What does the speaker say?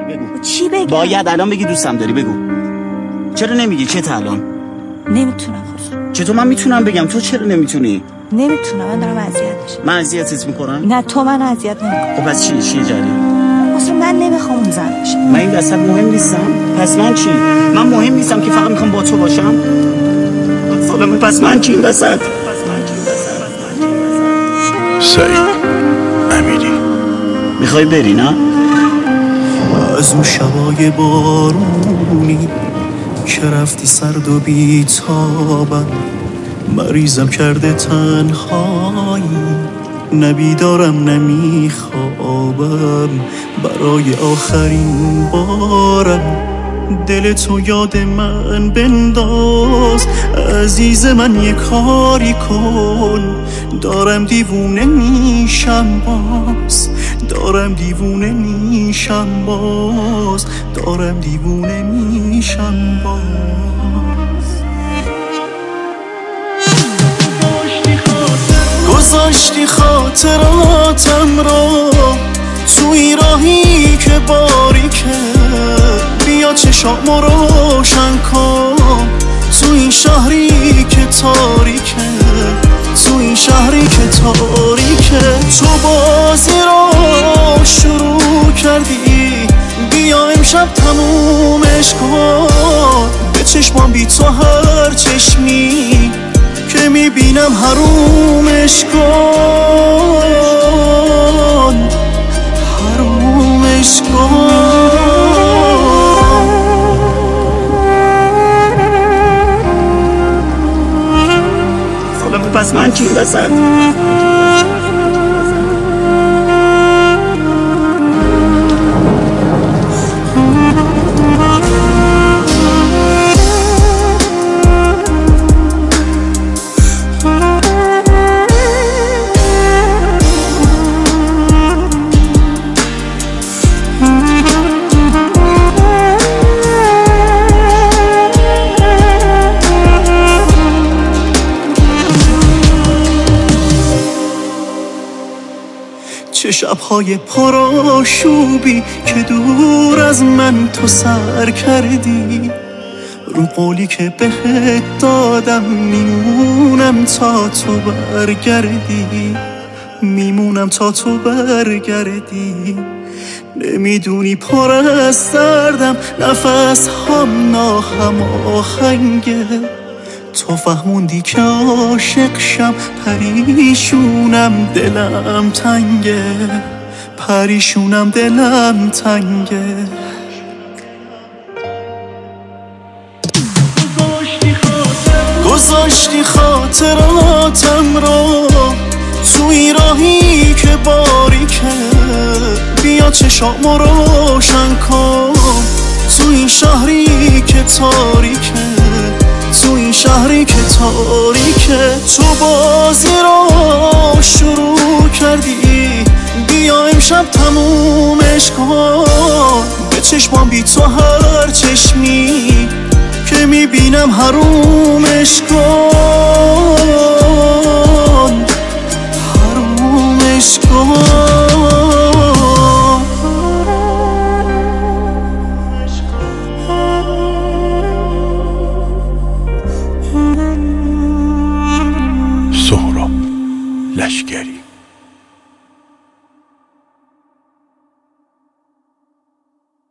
بگو چی بگم؟ باید الان بگی دوستم داری. بگو چرا نمیگی؟ چه تا الان نمیتونم خسرو. چطور من میتونم بگم تو چرا نمیتونی؟ نمیتونم، من دارم اذیت میشم. من اذیتت میکنم؟ نه تو من اذیت نمیکنی. خب پس چیه جریان؟ اصلا من نمیخوام اون زن باشم. من این وسط مهم نیستم؟ پس من چی؟ من مهم نیستم که فقط میخوام با تو باشم؟ سلام. پس من چی این وسط؟ سعید امیری میخوای بری نه؟ از اون شبای بارونی که رفتی سرد و بیتابم، مریضم کرده تنهایی، نبیدارم نمیخوابم، برای آخرین بارم دل تو یاد من بنداز، عزیز من یه کاری کن، دارم دیوونه میشم باز، دارم دیوونه میشم باز، دارم دیوونه میشم باز. گذاشتی خاطراتم رو توی راهی که باریکه، بیا چشامو روشن کن تو این شهری که تاریکه، تو این شهری که تاریکه. تو بازی رو شروع کردی، بیا امشب تمومش کن، به چشمام بی تو هر چشمی که میبینم حرومش کن، حرومش کن. پس من چی وسط؟ چه شب‌های پرآشوبی که دور از من تو سر کردی، رو قولی که بهت دادم میمونم تا تو برگردی، میمونم تا تو برگردی. نمیدونی پر از دردم، نفس هم ناهماهنگه، تو فهموندی که عاشق شم، پریشونم دلم تنگه، پریشونم دلم تنگه. گذاشتی خاطراتم رو توی راهی که باریکه، بیا چشامو روشن کن تو این شهری که تاریکه، تو این شهری که تاریکه. تو بازی رو شروع کردی، بیا امشب تمومش کن، به چشمام بی تو هر چشمی که میبینم حرومش کن، حرومش کن.